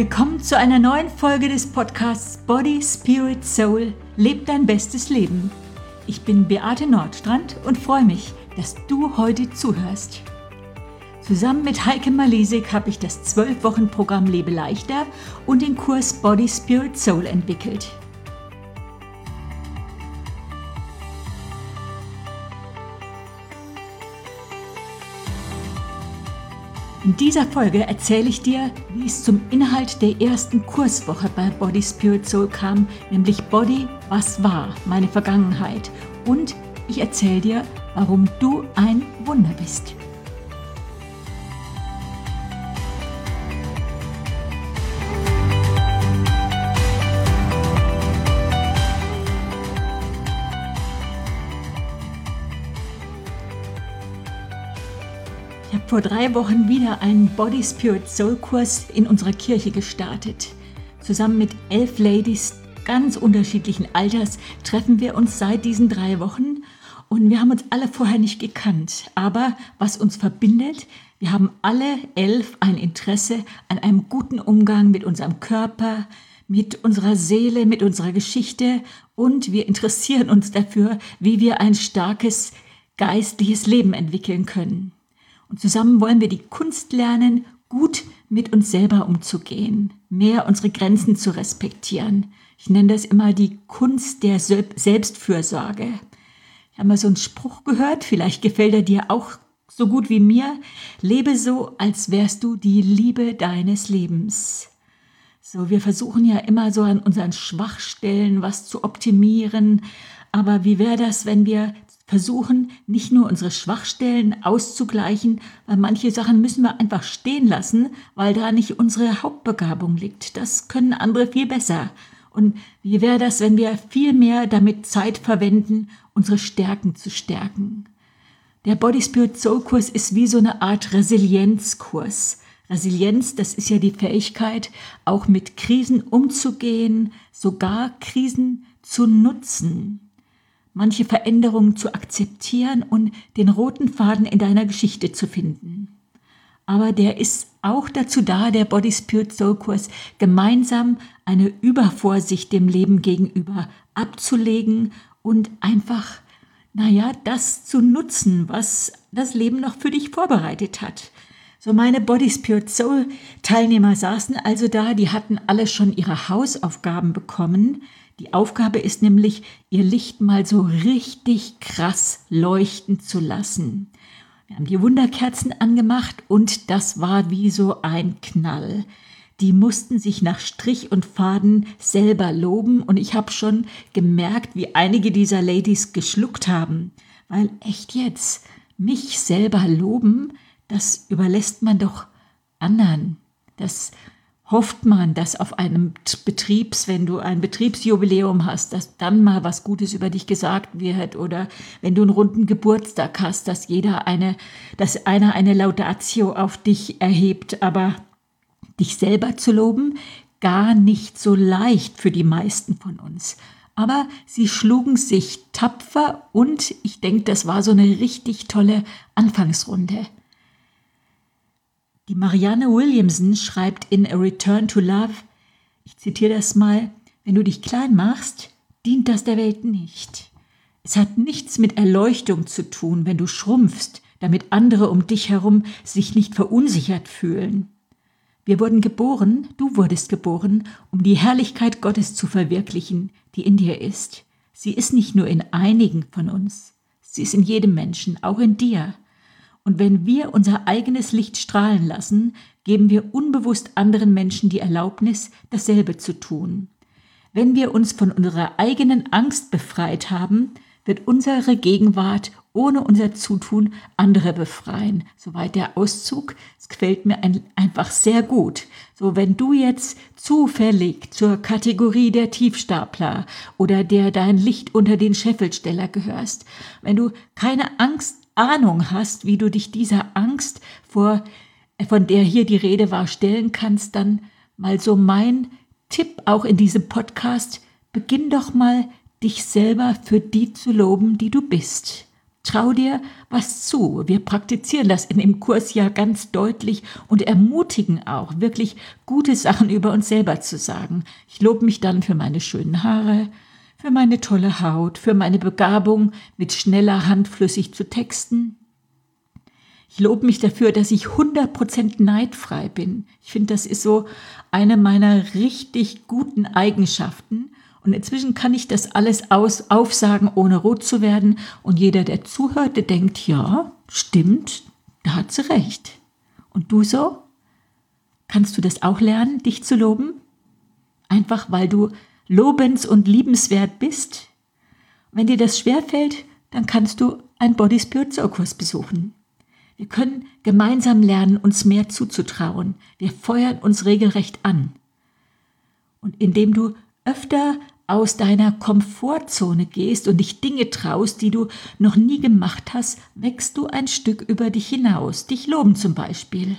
Willkommen zu einer neuen Folge des Podcasts Body, Spirit, Soul – Leb dein bestes Leben. Ich bin Beate Nordstrand und freue mich, dass du heute zuhörst. Zusammen mit Heike Malesig habe ich das 12-Wochen-Programm Lebe leichter und den Kurs Body, Spirit, Soul entwickelt. In dieser Folge erzähle ich dir, wie es zum Inhalt der ersten Kurswoche bei Body, Spirit, Soul kam, nämlich Body, was war, meine Vergangenheit. Und ich erzähle dir, warum du ein Wunder bist. Ich habe vor 3 Wochen wieder einen Body, Spirit, Soul Kurs in unserer Kirche gestartet. Zusammen mit 11 Ladies ganz unterschiedlichen Alters treffen wir uns seit diesen 3 Wochen und wir haben uns alle vorher nicht gekannt. Aber was uns verbindet, wir haben alle 11 ein Interesse an einem guten Umgang mit unserem Körper, mit unserer Seele, mit unserer Geschichte und wir interessieren uns dafür, wie wir ein starkes geistliches Leben entwickeln können. Und zusammen wollen wir die Kunst lernen, gut mit uns selber umzugehen, mehr unsere Grenzen zu respektieren. Ich nenne das immer die Kunst der Selbstfürsorge. Ich habe mal so einen Spruch gehört, vielleicht gefällt er dir auch so gut wie mir. Lebe so, als wärst du die Liebe deines Lebens. So, wir versuchen ja immer so an unseren Schwachstellen was zu optimieren. Aber wie wäre das, wenn wir versuchen, nicht nur unsere Schwachstellen auszugleichen, weil manche Sachen müssen wir einfach stehen lassen, weil da nicht unsere Hauptbegabung liegt. Das können andere viel besser. Und wie wäre das, wenn wir viel mehr damit Zeit verwenden, unsere Stärken zu stärken? Der Body Spirit Soul Kurs ist wie so eine Art Resilienzkurs. Resilienz, das ist ja die Fähigkeit, auch mit Krisen umzugehen, sogar Krisen zu nutzen. Manche Veränderungen zu akzeptieren und den roten Faden in deiner Geschichte zu finden. Aber der ist auch dazu da, der Body Spirit Soul Kurs, gemeinsam eine Übervorsicht dem Leben gegenüber abzulegen und einfach, das zu nutzen, was das Leben noch für dich vorbereitet hat. So meine Body Spirit Soul Teilnehmer saßen also da, die hatten alle schon ihre Hausaufgaben bekommen. Die Aufgabe ist nämlich, ihr Licht mal so richtig krass leuchten zu lassen. Wir haben die Wunderkerzen angemacht und das war wie so ein Knall. Die mussten sich nach Strich und Faden selber loben und ich habe schon gemerkt, wie einige dieser Ladies geschluckt haben. Weil echt jetzt, mich selber loben, das überlässt man doch anderen. Das hofft man, dass auf einem wenn du ein Betriebsjubiläum hast, dass dann mal was Gutes über dich gesagt wird oder wenn du einen runden Geburtstag hast, dass einer eine Laudatio auf dich erhebt, aber dich selber zu loben, gar nicht so leicht für die meisten von uns. Aber sie schlugen sich tapfer und ich denke, das war so eine richtig tolle Anfangsrunde. Die Marianne Williamson schreibt in A Return to Love, ich zitiere das mal, wenn du dich klein machst, dient das der Welt nicht. Es hat nichts mit Erleuchtung zu tun, wenn du schrumpfst, damit andere um dich herum sich nicht verunsichert fühlen. Wir wurden geboren, du wurdest geboren, um die Herrlichkeit Gottes zu verwirklichen, die in dir ist. Sie ist nicht nur in einigen von uns, sie ist in jedem Menschen, auch in dir. Und wenn wir unser eigenes Licht strahlen lassen, geben wir unbewusst anderen Menschen die Erlaubnis, dasselbe zu tun. Wenn wir uns von unserer eigenen Angst befreit haben, wird unsere Gegenwart ohne unser Zutun andere befreien. Soweit der Auszug. Es gefällt mir einfach sehr gut. So, wenn du jetzt zufällig zur Kategorie der Tiefstapler oder der dein Licht unter den Scheffelsteller gehörst, wenn du keine Ahnung hast, wie du dich dieser Angst, von der hier die Rede war, stellen kannst, dann mal so mein Tipp auch in diesem Podcast, beginn doch mal, dich selber für die zu loben, die du bist. Trau dir was zu. Wir praktizieren das in dem Kurs ja ganz deutlich und ermutigen auch, wirklich gute Sachen über uns selber zu sagen. Ich lobe mich dann für meine schönen Haare, für meine tolle Haut, für meine Begabung, mit schneller Hand flüssig zu texten. Ich lobe mich dafür, dass ich 100% neidfrei bin. Ich finde, das ist so eine meiner richtig guten Eigenschaften. Und inzwischen kann ich das alles aufsagen, ohne rot zu werden. Und jeder, der zuhört, der denkt, ja, stimmt, da hat sie recht. Und du so? Kannst du das auch lernen, dich zu loben? Einfach, weil du lobens- und liebenswert bist? Wenn dir das schwerfällt, dann kannst du einen Body Spirit Soul Kurs besuchen. Wir können gemeinsam lernen, uns mehr zuzutrauen. Wir feuern uns regelrecht an. Und indem du öfter aus deiner Komfortzone gehst und dich Dinge traust, die du noch nie gemacht hast, wächst du ein Stück über dich hinaus. Dich loben zum Beispiel.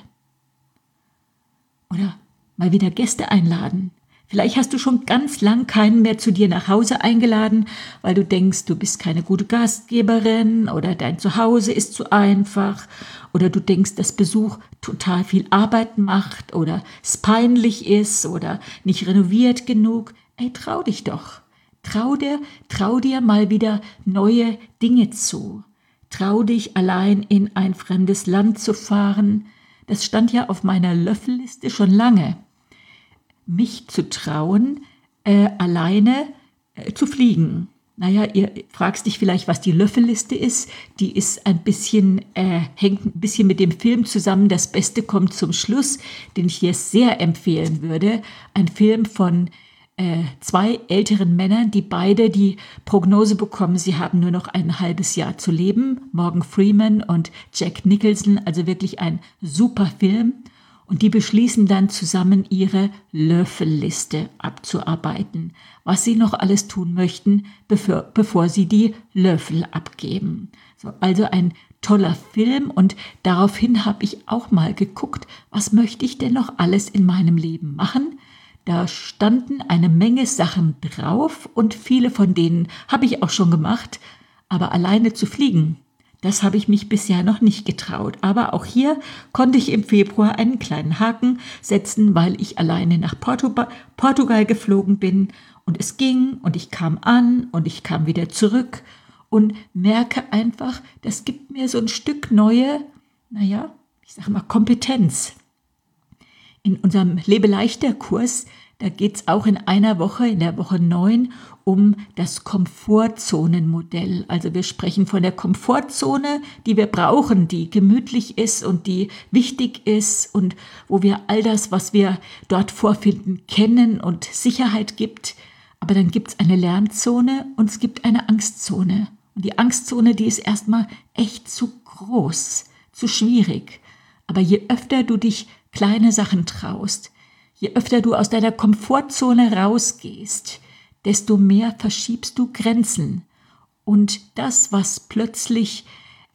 Oder mal wieder Gäste einladen. Vielleicht hast du schon ganz lang keinen mehr zu dir nach Hause eingeladen, weil du denkst, du bist keine gute Gastgeberin oder dein Zuhause ist zu einfach oder du denkst, dass Besuch total viel Arbeit macht oder es peinlich ist oder nicht renoviert genug. Ey, trau dich doch. Trau dir mal wieder neue Dinge zu. Trau dich, allein in ein fremdes Land zu fahren. Das stand ja auf meiner Löffelliste schon lange. Mich zu trauen, alleine zu fliegen. Naja, ihr fragst dich vielleicht, was die Löffelliste ist. Die ist hängt ein bisschen mit dem Film zusammen. Das Beste kommt zum Schluss, den ich dir sehr empfehlen würde. Ein Film von 2 älteren Männern, die beide die Prognose bekommen, sie haben nur noch ein halbes Jahr zu leben. Morgan Freeman und Jack Nicholson, also wirklich ein super Film. Und die beschließen dann zusammen, ihre Löffelliste abzuarbeiten, was sie noch alles tun möchten, bevor sie die Löffel abgeben. So, also ein toller Film und daraufhin habe ich auch mal geguckt, was möchte ich denn noch alles in meinem Leben machen? Da standen eine Menge Sachen drauf und viele von denen habe ich auch schon gemacht, aber alleine zu fliegen, das habe ich mich bisher noch nicht getraut. Aber auch hier konnte ich im Februar einen kleinen Haken setzen, weil ich alleine nach Portugal geflogen bin. Und es ging und ich kam an und ich kam wieder zurück und merke einfach, das gibt mir so ein Stück neue, Kompetenz. In unserem Lebe-leichter-Kurs, da geht es auch in einer Woche, in der Woche 9, um das Komfortzonenmodell. Also wir sprechen von der Komfortzone, die wir brauchen, die gemütlich ist und die wichtig ist und wo wir all das, was wir dort vorfinden, kennen und Sicherheit gibt. Aber dann gibt es eine Lernzone und es gibt eine Angstzone. Und die Angstzone, die ist erstmal echt zu groß, zu schwierig. Aber je öfter du dich kleine Sachen traust, je öfter du aus deiner Komfortzone rausgehst, desto mehr verschiebst du Grenzen. Und das, was plötzlich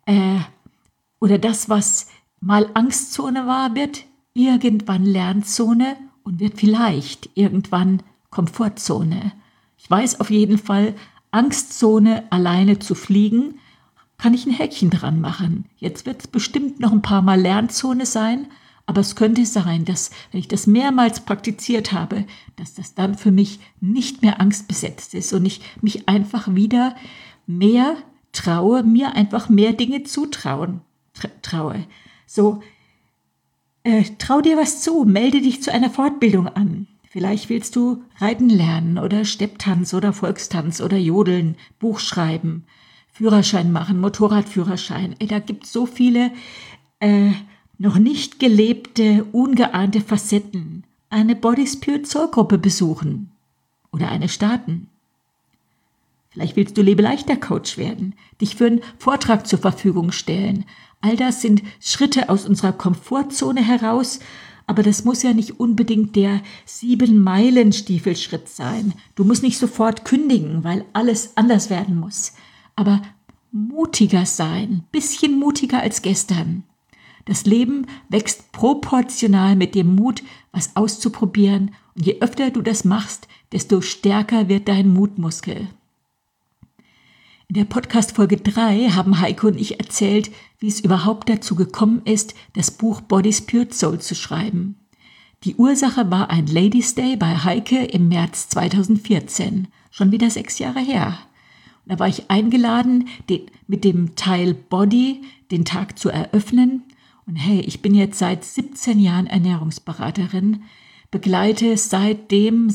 das, was mal Angstzone war, wird irgendwann Lernzone und wird vielleicht irgendwann Komfortzone. Ich weiß auf jeden Fall, Angstzone alleine zu fliegen, kann ich ein Häkchen dran machen. Jetzt wird es bestimmt noch ein paar Mal Lernzone sein, aber es könnte sein, dass, wenn ich das mehrmals praktiziert habe, dass das dann für mich nicht mehr angstbesetzt ist und ich mich einfach wieder mehr traue, mir einfach mehr Dinge zutraue. So, trau dir was zu, melde dich zu einer Fortbildung an. Vielleicht willst du Reiten lernen oder Stepptanz oder Volkstanz oder Jodeln, Buch schreiben, Führerschein machen, Motorradführerschein. Da gibt es so viele noch nicht gelebte, ungeahnte Facetten. Eine Body Spirit Soul Gruppe besuchen oder eine starten. Vielleicht willst du Lebe-leichter-Coach werden, dich für einen Vortrag zur Verfügung stellen. All das sind Schritte aus unserer Komfortzone heraus, aber das muss ja nicht unbedingt der 7-Meilen-Stiefelschritt sein. Du musst nicht sofort kündigen, weil alles anders werden muss. Aber mutiger sein, bisschen mutiger als gestern. Das Leben wächst proportional mit dem Mut, was auszuprobieren. Und je öfter du das machst, desto stärker wird dein Mutmuskel. In der Podcast-Folge 3 haben Heike und ich erzählt, wie es überhaupt dazu gekommen ist, das Buch Body, Spirit, Soul zu schreiben. Die Ursache war ein Ladies' Day bei Heike im März 2014, schon wieder 6 Jahre her. Und da war ich eingeladen, mit dem Teil Body den Tag zu eröffnen. Und hey, ich bin jetzt seit 17 Jahren Ernährungsberaterin, begleite seit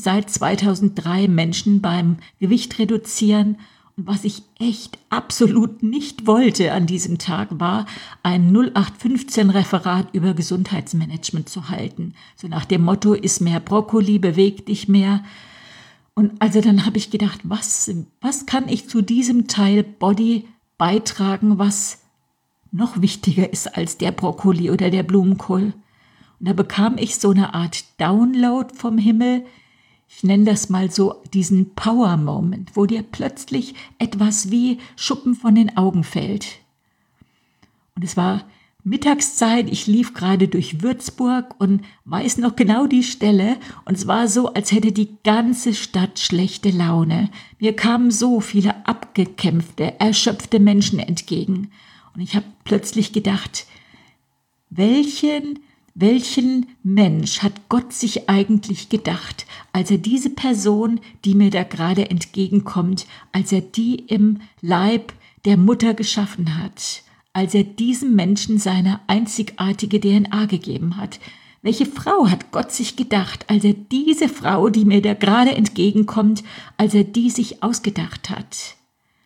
2003 Menschen beim Gewicht reduzieren. Und was ich echt absolut nicht wollte an diesem Tag war, ein 0815-Referat über Gesundheitsmanagement zu halten. So nach dem Motto, iss mehr Brokkoli, beweg dich mehr. Und also dann habe ich gedacht, was kann ich zu diesem Teil Body beitragen, was noch wichtiger ist als der Brokkoli oder der Blumenkohl. Und da bekam ich so eine Art Download vom Himmel. Ich nenne das mal so diesen Power-Moment, wo dir plötzlich etwas wie Schuppen von den Augen fällt. Und es war Mittagszeit, ich lief gerade durch Würzburg und weiß noch genau die Stelle. Und es war so, als hätte die ganze Stadt schlechte Laune. Mir kamen so viele abgekämpfte, erschöpfte Menschen entgegen. Und ich habe plötzlich gedacht, welchen Mensch hat Gott sich eigentlich gedacht, als er diese Person, die mir da gerade entgegenkommt, als er die im Leib der Mutter geschaffen hat, als er diesem Menschen seine einzigartige DNA gegeben hat? Welche Frau hat Gott sich gedacht, als er diese Frau, die mir da gerade entgegenkommt, als er die sich ausgedacht hat?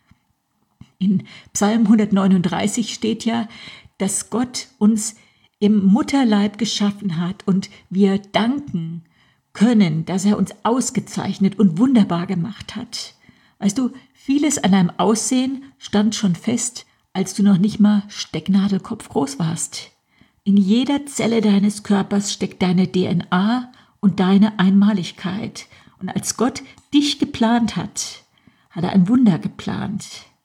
In Psalm 139 steht ja, dass Gott uns im Mutterleib geschaffen hat und wir danken können, dass er uns ausgezeichnet und wunderbar gemacht hat. Weißt du, vieles an deinem Aussehen stand schon fest, als du noch nicht mal Stecknadelkopf groß warst. In jeder Zelle deines Körpers steckt deine DNA und deine Einmaligkeit. Und als Gott dich geplant hat, hat er ein Wunder geplant.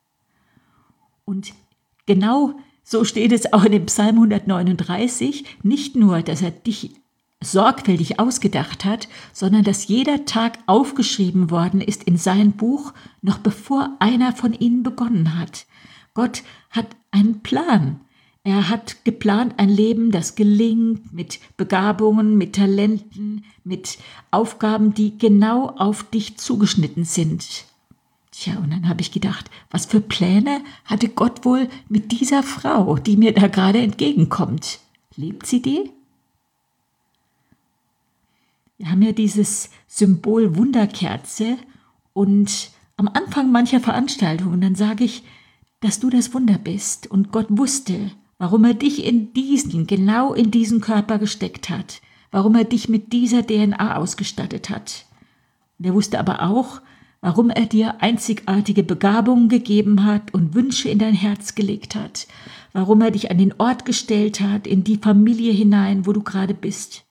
Und genau so steht es auch in dem Psalm 139, nicht nur, dass er dich sorgfältig ausgedacht hat, sondern dass jeder Tag aufgeschrieben worden ist in sein Buch, noch bevor einer von ihnen begonnen hat. Gott hat einen Plan. Er hat geplant ein Leben, das gelingt, mit Begabungen, mit Talenten, mit Aufgaben, die genau auf dich zugeschnitten sind. Tja, und dann habe ich gedacht, was für Pläne hatte Gott wohl mit dieser Frau, die mir da gerade entgegenkommt? Lebt sie die? Wir haben ja dieses Symbol Wunderkerze und am Anfang mancher Veranstaltungen, dann sage ich, dass du das Wunder bist und Gott wusste, warum er dich genau in diesen Körper gesteckt hat, warum er dich mit dieser DNA ausgestattet hat. Und er wusste aber auch, warum er dir einzigartige Begabungen gegeben hat und Wünsche in dein Herz gelegt hat, warum er dich an den Ort gestellt hat, in die Familie hinein, wo du gerade bist.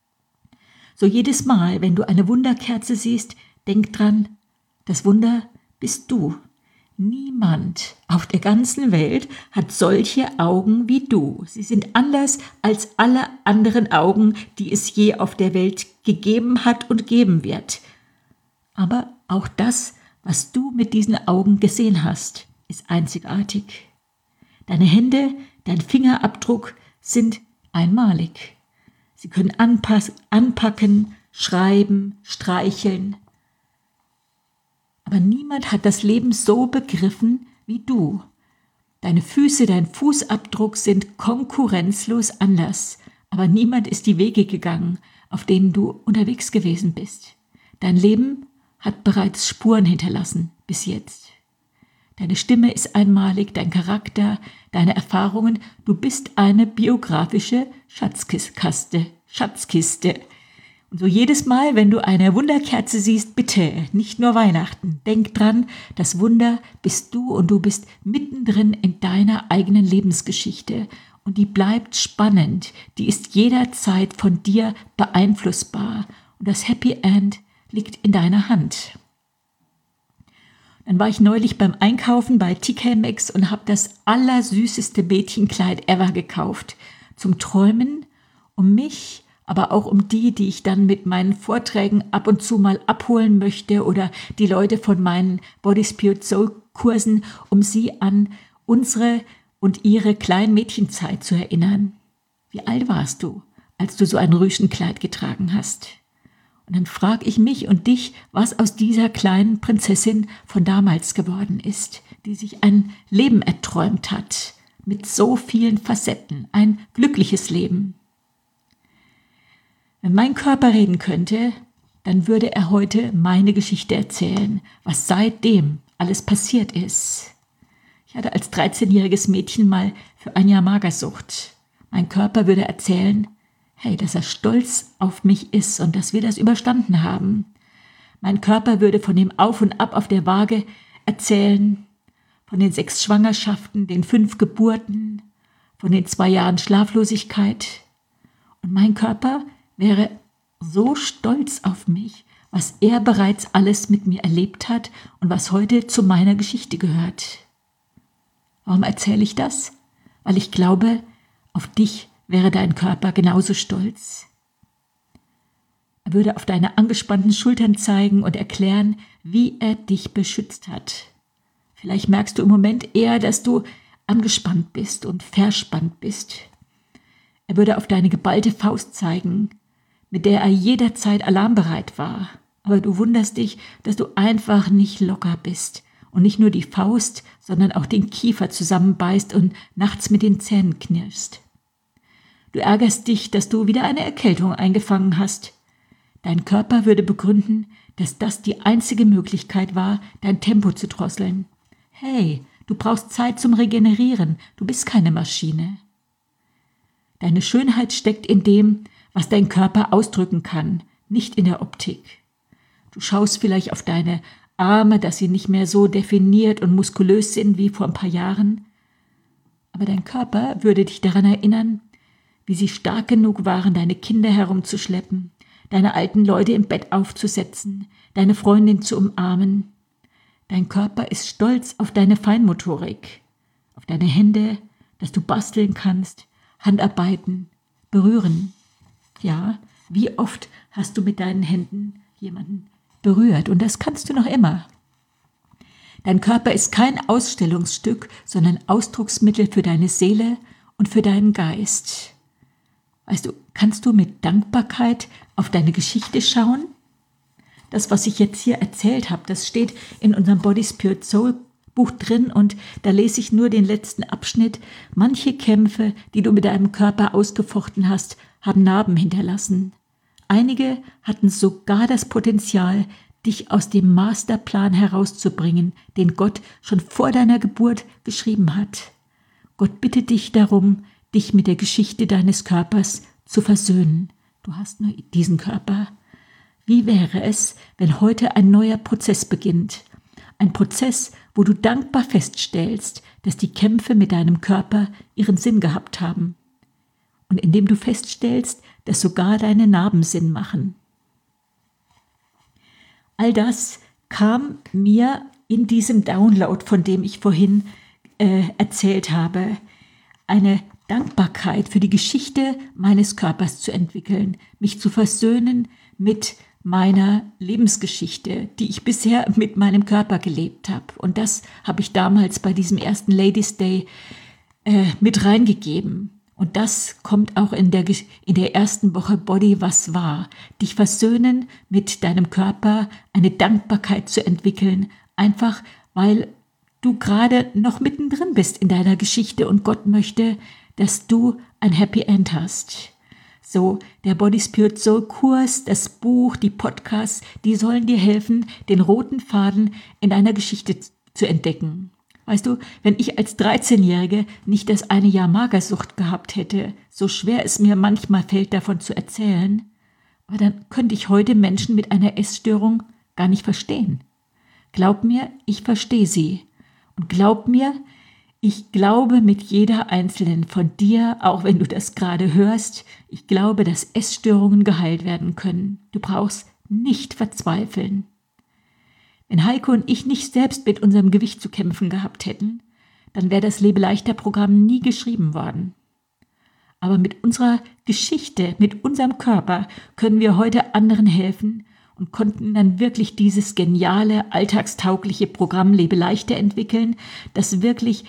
So jedes Mal, wenn du eine Wunderkerze siehst, denk dran, das Wunder bist du. Niemand auf der ganzen Welt hat solche Augen wie du. Sie sind anders als alle anderen Augen, die es je auf der Welt gegeben hat und geben wird. Aber auch das, was du mit diesen Augen gesehen hast, ist einzigartig. Deine Hände, dein Fingerabdruck sind einmalig. Sie können anpacken, schreiben, streicheln. Aber niemand hat das Leben so begriffen wie du. Deine Füße, dein Fußabdruck sind konkurrenzlos anders. Aber niemand ist die Wege gegangen, auf denen du unterwegs gewesen bist. Dein Leben hat bereits Spuren hinterlassen bis jetzt. Deine Stimme ist einmalig, dein Charakter, deine Erfahrungen. Du bist eine biografische Schatzkiste. Und so jedes Mal, wenn du eine Wunderkerze siehst, bitte, nicht nur Weihnachten, denk dran, das Wunder bist du und du bist mittendrin in deiner eigenen Lebensgeschichte. Und die bleibt spannend, die ist jederzeit von dir beeinflussbar. Und das Happy End liegt in deiner Hand. Dann war ich neulich beim Einkaufen bei TK Maxx und habe das allersüßeste Mädchenkleid ever gekauft. Zum Träumen, um mich aber auch um die ich dann mit meinen Vorträgen ab und zu mal abholen möchte oder die Leute von meinen Body Spirit Soul Kursen, um sie an unsere und ihre kleinen Mädchenzeit zu erinnern. Wie alt warst du, als du so ein Rüschenkleid getragen hast? Und dann frage ich mich und dich, was aus dieser kleinen Prinzessin von damals geworden ist, die sich ein Leben erträumt hat, mit so vielen Facetten, ein glückliches Leben. Wenn mein Körper reden könnte, dann würde er heute meine Geschichte erzählen, was seitdem alles passiert ist. Ich hatte als 13-jähriges Mädchen mal für ein Jahr Magersucht. Mein Körper würde erzählen, hey, dass er stolz auf mich ist und dass wir das überstanden haben. Mein Körper würde von dem Auf und Ab auf der Waage erzählen, von den 6 Schwangerschaften, den 5 Geburten, von den 2 Jahren Schlaflosigkeit. Und mein Körper wäre so stolz auf mich, was er bereits alles mit mir erlebt hat und was heute zu meiner Geschichte gehört. Warum erzähle ich das? Weil ich glaube, auf dich wäre dein Körper genauso stolz. Er würde auf deine angespannten Schultern zeigen und erklären, wie er dich beschützt hat. Vielleicht merkst du im Moment eher, dass du angespannt bist und verspannt bist. Er würde auf deine geballte Faust zeigen, mit der er jederzeit alarmbereit war. Aber du wunderst dich, dass du einfach nicht locker bist und nicht nur die Faust, sondern auch den Kiefer zusammenbeißt und nachts mit den Zähnen knirschst. Du ärgerst dich, dass du wieder eine Erkältung eingefangen hast. Dein Körper würde begründen, dass das die einzige Möglichkeit war, dein Tempo zu drosseln. Hey, du brauchst Zeit zum Regenerieren, du bist keine Maschine. Deine Schönheit steckt in dem, was dein Körper ausdrücken kann, nicht in der Optik. Du schaust vielleicht auf deine Arme, dass sie nicht mehr so definiert und muskulös sind wie vor ein paar Jahren. Aber dein Körper würde dich daran erinnern, wie sie stark genug waren, deine Kinder herumzuschleppen, deine alten Leute im Bett aufzusetzen, deine Freundin zu umarmen. Dein Körper ist stolz auf deine Feinmotorik, auf deine Hände, dass du basteln kannst, Handarbeiten, berühren. Ja, wie oft hast du mit deinen Händen jemanden berührt? Und das kannst du noch immer. Dein Körper ist kein Ausstellungsstück, sondern Ausdrucksmittel für deine Seele und für deinen Geist. Weißt du, kannst du mit Dankbarkeit auf deine Geschichte schauen? Das, was ich jetzt hier erzählt habe, das steht in unserem Body Spirit Soul Buch drin und da lese ich nur den letzten Abschnitt. Manche Kämpfe, die du mit deinem Körper ausgefochten hast, haben Narben hinterlassen. Einige hatten sogar das Potenzial, dich aus dem Masterplan herauszubringen, den Gott schon vor deiner Geburt geschrieben hat. Gott bittet dich darum, dich mit der Geschichte deines Körpers zu versöhnen. Du hast nur diesen Körper. Wie wäre es, wenn heute ein neuer Prozess beginnt? Ein Prozess, wo du dankbar feststellst, dass die Kämpfe mit deinem Körper ihren Sinn gehabt haben. Und indem du feststellst, dass sogar deine Narben Sinn machen. All das kam mir in diesem Download, von dem ich vorhin erzählt habe, eine Dankbarkeit für die Geschichte meines Körpers zu entwickeln, mich zu versöhnen mit meiner Lebensgeschichte, die ich bisher mit meinem Körper gelebt habe. Und das habe ich damals bei diesem ersten Ladies Day mit reingegeben. Und das kommt auch in der ersten Woche Body was war. Dich versöhnen mit deinem Körper, eine Dankbarkeit zu entwickeln, einfach weil du gerade noch mittendrin bist in deiner Geschichte und Gott möchte, dass du ein Happy End hast. So, der Body Spirit Soul Kurs, das Buch, die Podcasts, die sollen dir helfen, den roten Faden in deiner Geschichte zu entdecken. Weißt du, wenn ich als 13-Jährige nicht das eine Jahr Magersucht gehabt hätte, so schwer es mir manchmal fällt, davon zu erzählen, aber dann könnte ich heute Menschen mit einer Essstörung gar nicht verstehen. Glaub mir, ich verstehe sie. Und glaub mir, ich glaube mit jeder einzelnen von dir, auch wenn du das gerade hörst, ich glaube, dass Essstörungen geheilt werden können. Du brauchst nicht verzweifeln. Wenn Heiko und ich nicht selbst mit unserem Gewicht zu kämpfen gehabt hätten, dann wäre das Lebe-leichter-Programm nie geschrieben worden. Aber mit unserer Geschichte, mit unserem Körper können wir heute anderen helfen und konnten dann wirklich dieses geniale, alltagstaugliche Programm Lebe leichter entwickeln, das wirklich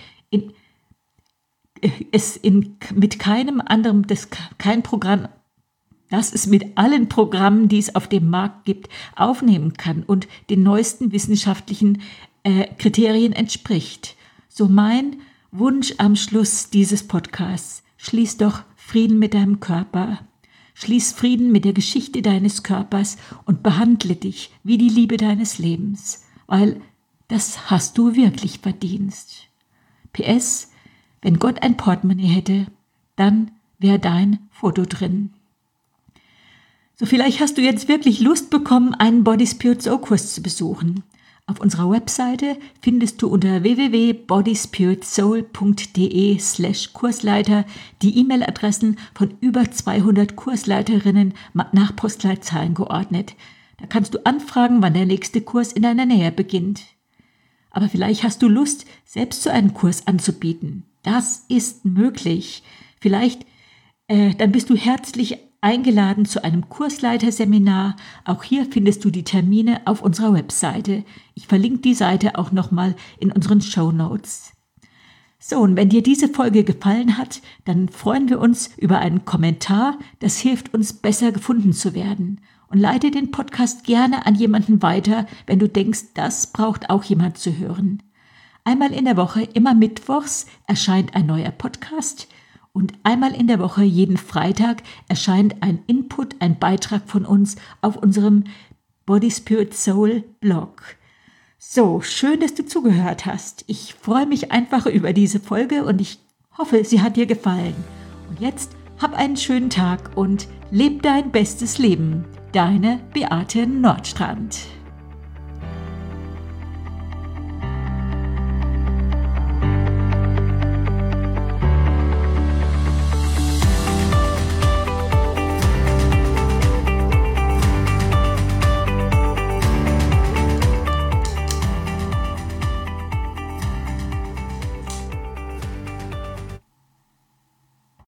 mit keinem anderen, kein Programm, das es mit allen Programmen, die es auf dem Markt gibt, aufnehmen kann und den neuesten wissenschaftlichen Kriterien entspricht. So mein Wunsch am Schluss dieses Podcasts: Schließ doch Frieden mit deinem Körper. Schließ Frieden mit der Geschichte deines Körpers und behandle dich wie die Liebe deines Lebens, weil das hast du wirklich verdient. PS: Wenn Gott ein Portemonnaie hätte, dann wäre dein Foto drin. So, vielleicht hast du jetzt wirklich Lust bekommen, einen Body Spirit Soul Kurs zu besuchen. Auf unserer Webseite findest du unter www.bodyspiritsoul.de/Kursleiter die E-Mail-Adressen von über 200 Kursleiterinnen nach Postleitzahlen geordnet. Da kannst du anfragen, wann der nächste Kurs in deiner Nähe beginnt. Aber vielleicht hast du Lust, selbst so einen Kurs anzubieten. Das ist möglich. Vielleicht, dann bist du herzlich eingeladen zu einem Kursleiterseminar. Auch hier findest du die Termine auf unserer Webseite. Ich verlinke die Seite auch nochmal in unseren Shownotes. So, und wenn dir diese Folge gefallen hat, dann freuen wir uns über einen Kommentar. Das hilft uns, besser gefunden zu werden. Und leite den Podcast gerne an jemanden weiter, wenn du denkst, das braucht auch jemand zu hören. Einmal in der Woche, immer mittwochs, erscheint ein neuer Podcast. Und einmal in der Woche, jeden Freitag, erscheint ein Input, ein Beitrag von uns auf unserem Body Spirit Soul Blog. So, schön, dass du zugehört hast. Ich freue mich einfach über diese Folge und ich hoffe, sie hat dir gefallen. Und jetzt hab einen schönen Tag und leb dein bestes Leben. Deine Beate Nordstrand.